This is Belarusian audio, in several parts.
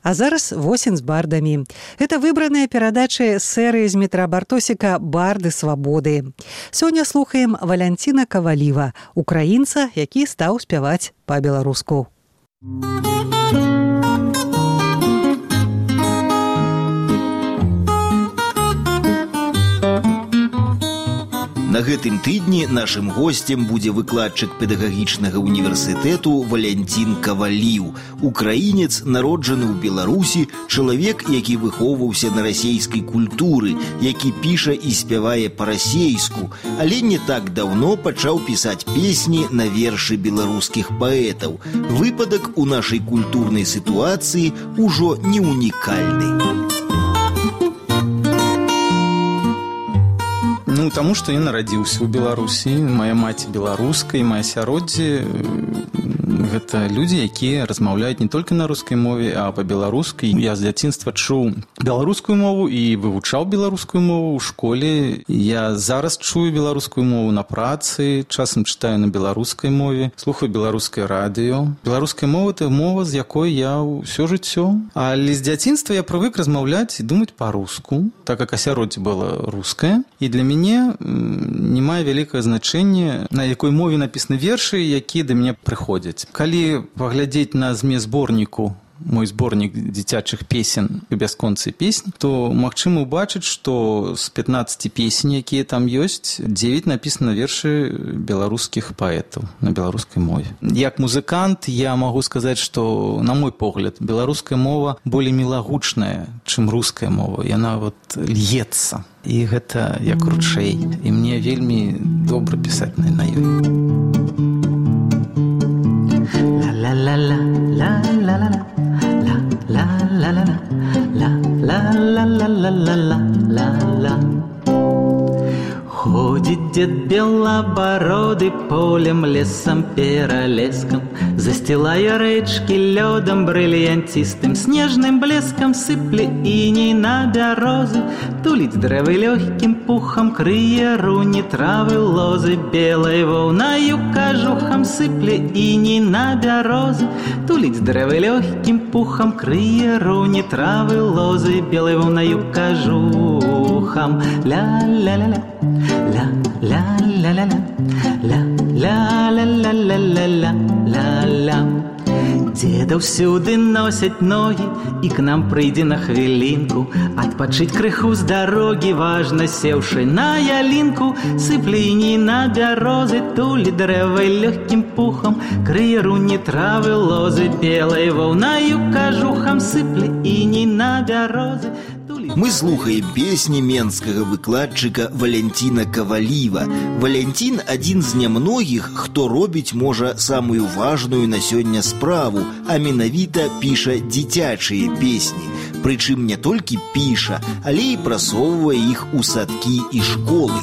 А зараз «Восень с бардами». Это выбраныя перадачы серыі з Дмітра Бартосіка «Барды свабоды». Сёння слухаем Валянціна Каваліва, украінца, які стаў спяваць па-беларуску. На гэтым тыдні нашым госцем будзе выкладчык педагагічнага універсітэту Валянцін Каваліў, украінец, народжаны ў Беларусі, чалавек, які выхоўваўся на расейскай культуры, які піша і спявае па-расейску, але не так даўно пачаў пісаць песні на вершы беларускіх паэтаў. Выпадак у нашай культурнай сітуацыі ўжо не унікальны. Таму што я нарадзіўся ў Беларусі, моя маці беларуская, мая асяроддзе гэта людзі, якія размаўляюць не толькі на рускай мове, а па-беларускай. Я з дзяцінства чуў беларускую мову і вывучаў беларускую мову ў школе. Я зараз чую беларускую мову на працы, часам чытаю на беларускай мове, слухаю беларускае радыё. Беларуская мова – это мова, з якой я ўсё жыццё. Але з дзяцінства я прывык размаўляць і думаць па-руску, так як асяроддзе было рускае. І для мяне не мае вялікае значэнне, на якой мове напісаны вершы, якія да мяне прыходзяць. Калі паглядзець на змест зборніку, мой зборнік дзіцячых песен і бясконцыя песні, то магчыма ўбачыць, што з 15 песень, якія там ёсць, 9 напісана вершы беларускіх паэтаў на беларускай мове. Як музыкант я магу сказаць, што, на мой погляд, беларуская мова болей мілагучная, чым руская мова. Яна льецца. І гэта як ручэй. І мне вельмі добра пісаць на ёй. Ходит дед белобородый полем, лесом, перелеском, застилая речки ледом бриллиантистым, снежным блеском сыпле иней на березы, тулить древы легким пухом, крые руни травы лозы, белой волною кожухом сыпле иней на березы, тулить древы легким пухом, крые руни травы лозы, белой волною кожухом. Ля-ля-ля-ля. Ля-ля-ля-ля-ля, ля-ля-ля-ля-ля-ля-ля. Деда ўсюды носяць ногі, і к нам прыйдзе на хвілінку адпачыць крыху з дарогі, важна сеўшы на ялінку, сыпле іней на бярозы, тулі дрэвай лёгкім пухом, крые руні травы лозы, белай ваўнаю кажухам сыпле іней на бярозы. Мы слухаем песні менскага выкладчыка Валянціна Каваліва. Валянцін – адзін з нямногіх, хто робіць, можа, самую важную на сёння справу, а менавіта піша дзіцячыя песні. Прычым не толькі піша, але і прасоўвае іх у садкі і школы.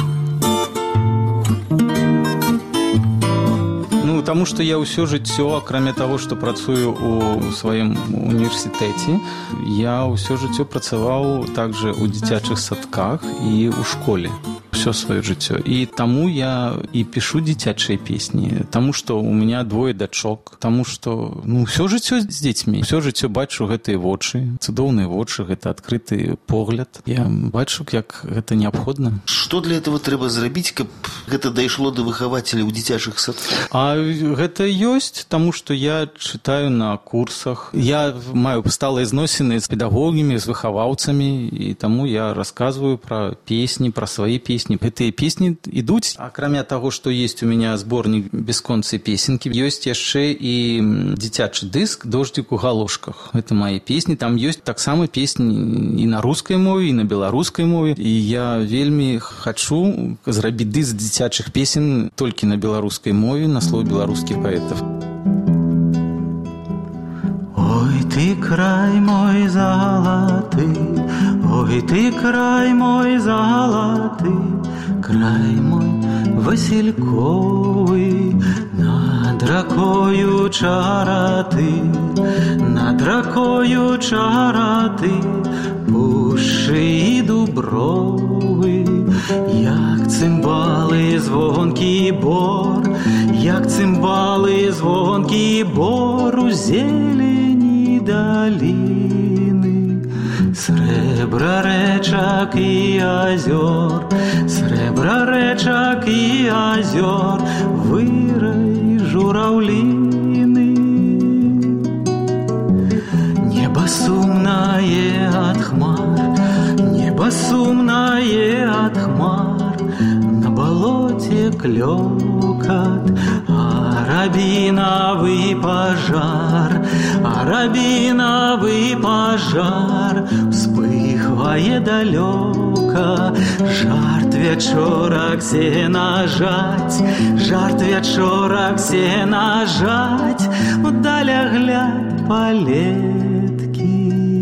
Таму што я ўсё жыццё, акрамя таго, што працую ў сваім універсітэце, я ўсё жыццё працаваў также ў дзіцячых садках і ў школе. Все сваё жыццё. І таму я і пішу дзіцячыя песні, таму што у меня 2 дачок, таму што ўсё жыццё з дзецьмі. Усё жыццё бачу гэтыя вочы, цудоўныя вочы, гэта адкрыты погляд. Я бачу, як гэта неабходна. Што для этого трэба зрабіць, каб гэта дайшло да выхавацеляў дзіцячых садках? А гэта ёсць, таму што я чытаю на курсах. Я маю сталыя зносіны з педагогамі, з выхаваўцамі, і таму я расказваю пра песні, пра свае песні. Гэтыя песні ідуць. Акрамя таго, што ёсць у меня зборнік бясконцыя песенкі, ёсць яшчэ і дзіцячы дыск «Дождзік у галошках». Гэта мае песні. Там ёсць таксама песні і на рускай мове, і на беларускай мове. І я вельмі хачу зрабіць дыск дзіцячых песен толькі на беларускай мове, на слове беларускіх паэтаў. Ой, ты край мой золоты, ой, ты край мой золоты, край мой васильковый, над ракою чараты, над ракою чараты, пуши і дубровы, як цимбали звонкий бор, як цимбали звонкий бор у зелені далі. Срэбра рэчак і азёр, срэбра рэчак і азёр, вырай жураўліны. Неба сумнае ад хмар, неба сумнае ад хмар, на балоце клёкат, арабінавы пажар, арабінавы пажар, вспыхвае далёка. Жарт вячорак сена жаць, жарт вячорак сена жаць, удаль агляд палеткі.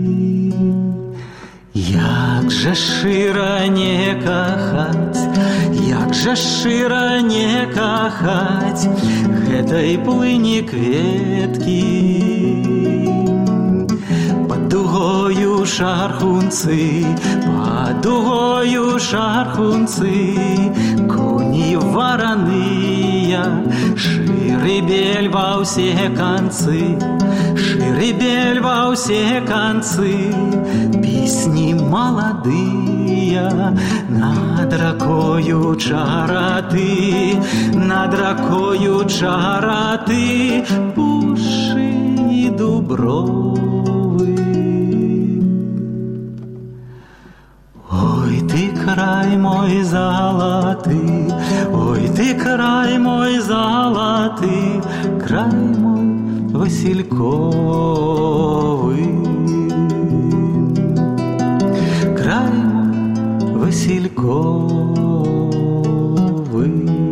Як жа шчыра не кахаць, як жа шчыра не кахаць гэтай плыні кветкі. Пад дугою шархунцы, пад дугою шархунцы, коні вараныя, шыры бель ва ўсе канцы, шыры бель ва ўсе канцы, песні маладыя, над ракою чараты, над ракою чараты, пушы і дубровы. Ой, ты край мой залаты, ой, ты край мой залаты, край мой васильковый. Край мой васильковый.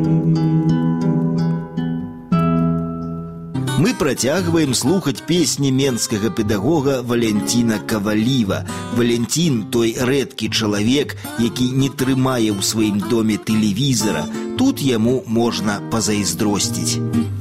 Мы працягваем слухаць песні менскага педагога Валянціна Каваліва. Валянцін – той рэдкі чалавек, які не трымае ў сваім доме тэлевізара. Тут яму можна пазайздросціць.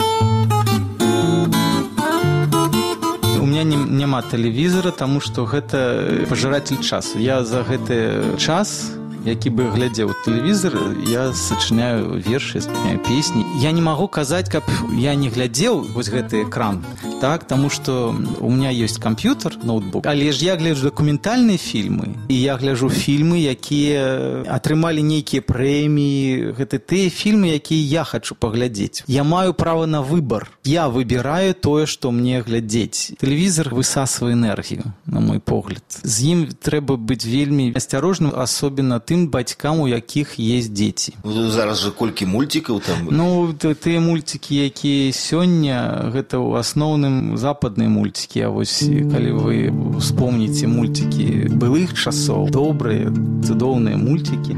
У меня няма тэлевізара, таму што гэта пажыратель часу. Я за гэты час, які бы глядзеў тэлевізар, я сачыняю вершы, сачыняю песні. Я не магу казаць, каб я не глядзеў вось гэты экран, так, таму што у меня ёсць камп'ютар, ноутбук, але ж я гляджу дакументальныя фільмы, і я гляджу фільмы, якія атрымалі нейкія прэміі, гэта тыя фільмы, якія я хачу паглядзець. Я маю права на выбар. Я выбіраю тое, што мне глядзець. Тэлевізар высасвае энергію, на мой погляд. З ім трэба быць вельмі асцярожным, асобна тым бацькам, у якіх есть дзеці. Зараз жа колькі мульцікаў там? Ну, тыя мульцікі, якія сёння, гэта ў асноўным западныя мульцікі. А вось калі вы вспомніце мульцікі былых часоў, добрыя, цудоўныя мульцікі.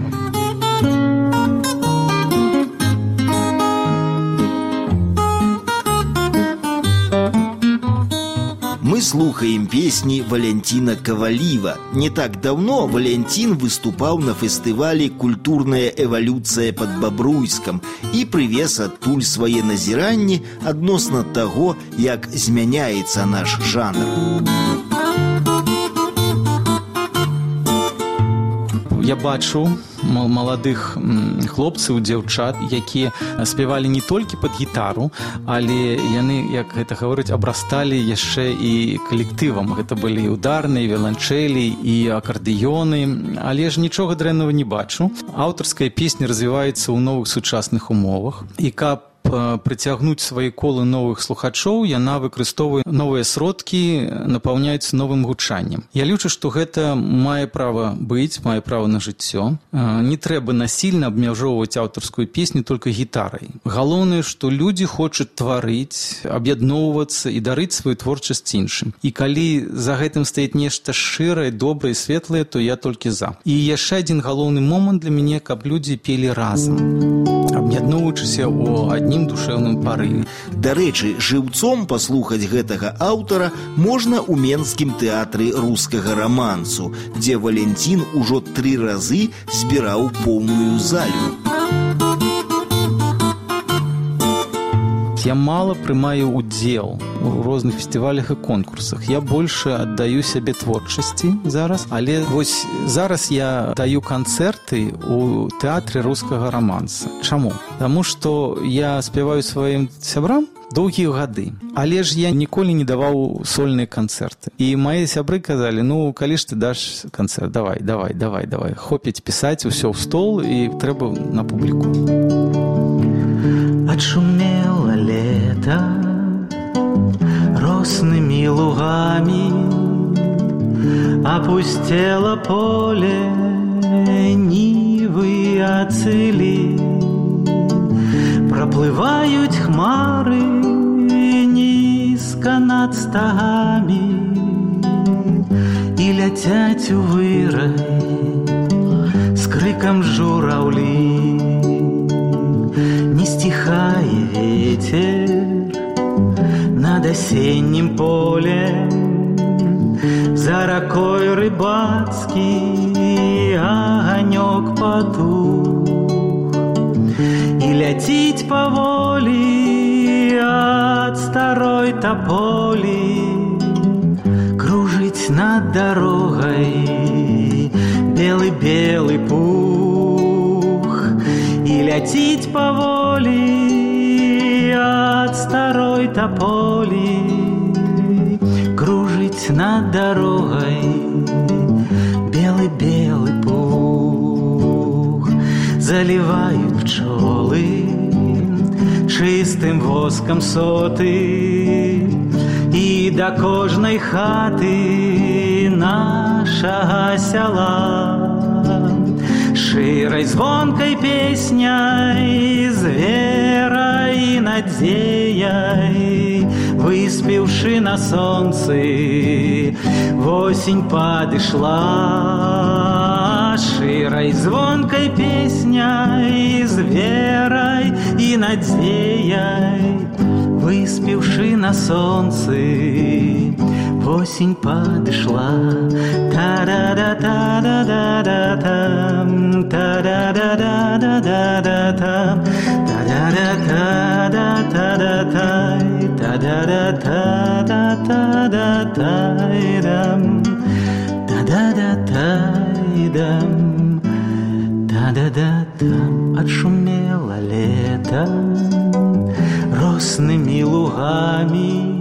Мы слухаем песні Валянціна Каваліва. Не так давно Валянцін выступаў на фестывалі «Культурная эвалюцыя пад Бабруйскам» і прывез адтуль свае назіранні адносна таго, як змяняецца наш жанр. Я бачу маладых хлопцаў, дзяўчат, якія спявалі не толькі пад гітару, але яны, як гэта гавораць, абрасталі яшчэ і калектывам. Гэта былі ударныя, віяланчэлі і акардыёны, але ж нічога дрэннага не бачу. Аўтарская песня развіваецца ў новых сучасных умовах, і каб прыцягнуць свае колы новых слухачоў, яна выкарыстоўвае новыя сродкі, напаўняецца новым гучаннем. Я лічу, што гэта мае права быць, мае права на жыццё. Не трэба насільна абмяжоўваць аўтарскую песню толькі гітарай. Галоўнае, што людзі хочуць тварыць, аб'ядноўвацца і дарыць сваю творчасць іншым. І калі за гэтым стаіць нешта шчырае, добрае, светлае, то я толькі за. І яшчэ адзін галоўны момант для мяне, каб людзі пелі разам, аб'ядноўваючыся ў адным душэўным парыве. Дарэчы, жыўцом паслухаць гэтага аўтара можна ў Менскім тэатры рускага рамансу, дзе Валянцін ужо 3 разы збіраў поўную залю. Я мало прымаю удзел у розных фестывалях і конкурсах. Я больше аддаю сябе творчасці зараз, але вось зараз я даю канцэрты у тэатры рускага раманса. Чаму? Таму што я спяваю сваім сябрам доўгія гады. Але ж я ніколі не даваў сольныя канцэрты. І мае сябры казалі, ну, калі ж ты даш канцэрт, давай. Хопіць пісаць усё ў стол і трэба на публіку. Отшумело лето росными лугами, опустело поле, нивы оцели, проплывают хмары низко над стогами и летят у вырай с криком журавли. Не стихая ветер над осенним полем, за рекой рыбацкий огонек потух, и летить поволі от старой тополи, кружить над дорогой белый-белый пух, и летить поволі от старой тополи, кружить над дорогой белый-белый пух. Заливают пчелы чистым воском соты, и до кожной хаты нашего села широй звонкой песней з верой и надеей, выспевши на солнце, в осень подошла. Широй звонкой песней з верой и надеей, выспевши на солнце, в осень подошла. Та-да-да-та-да-да-да-там, та-да-да-да-да-да-да-там, та-да-да-та-да-та-да-тай, та-да-да-та-да-та-да-тайдам, та-да-да-тайдам, та-да-да-там. Отшумело лето росными лугами,